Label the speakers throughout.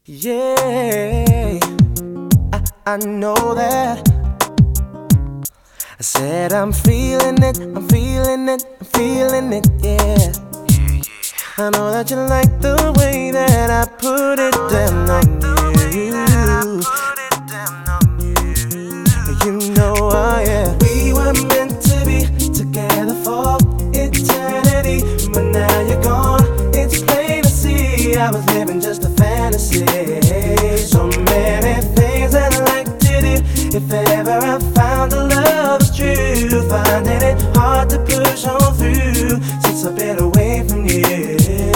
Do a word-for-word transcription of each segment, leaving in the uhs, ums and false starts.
Speaker 1: Yeah, I, I know that. I said I'm feeling it, I'm feeling it, I'm feeling it, yeah. I know that you like the way that I put it down on you. You know I am. We were meant to be together for eternity, but now you're gone. It's plain to see I was living just a fantasy. So many things I'd like to do if ever I found a love that's true. Finding it hard to push on through since I've been away from you.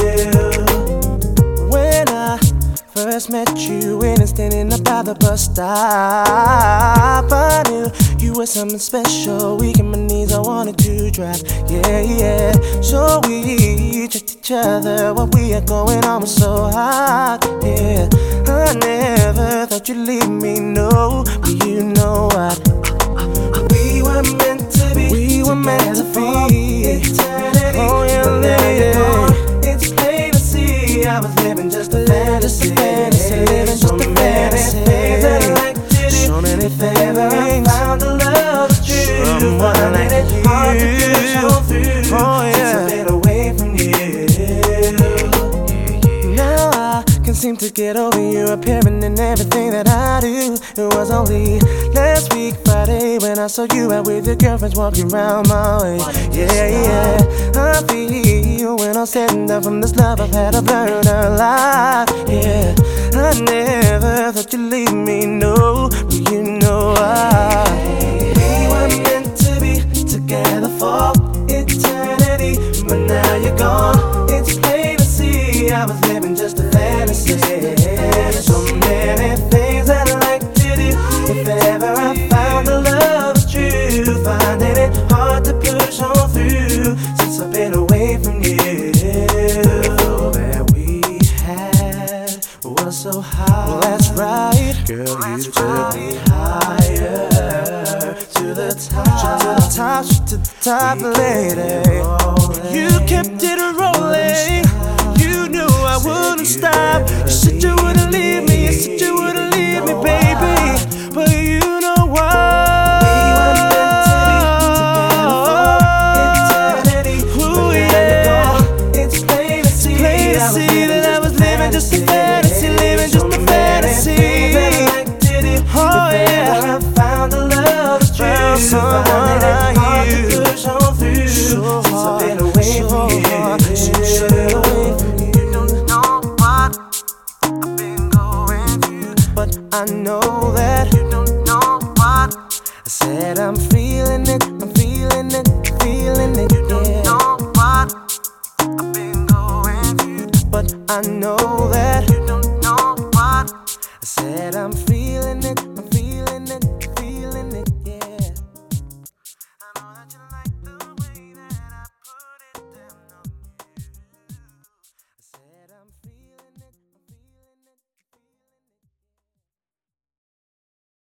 Speaker 1: When I first met you and standing up by the bus stop, I knew you were something special. Weak in my knees, I wanted to drop. Yeah, yeah. So we checked each other while we are going on was so hot. Yeah, I never thought you'd leave me, no. But you know what? We were meant to be. We were meant to be. Eternity. Oh yeah, yeah. It's plain to see I was living just a fantasy. Living just a fantasy. I'd like to do. So many things. I found a love that's true. Someone like you. Hard to push on through. Oh yeah. Since I've been away from you. Now I can seem to get over you appearing in everything that I do. It was only last week Friday when I saw you out with your girlfriends walking around my way. Yeah, yeah. I feel when I'm setting down from this love I've had, I've learned a lot. Yeah, I never thought you'd leave me, no. But you know I. We were meant to be together for eternity, but now you're gone. It's plain to see I was living just a fantasy. So many things I'd like to do if ever I found a love that's true. Finding it hard to push on through since I've been away from you. All that we had was so high. Well, that's right, girl, you took me higher to the top, to the top, to the top, lady. You kept it rolling. You knew I wouldn't stop. You said you wouldn't leave me. You said you wouldn't leave me, baby. But you know what? Ooh, yeah. It's plain to see that I was living just a fantasy, living just a fantasy. Oh yeah. I found a love that's true. Someone like you. Push on through since I've been away from you. I know that you don't know what I said. I'm feeling it, I'm feeling it, feeling it. You don't yeah. know what I've been going through, but I know that you don't know what I said. I'm feeling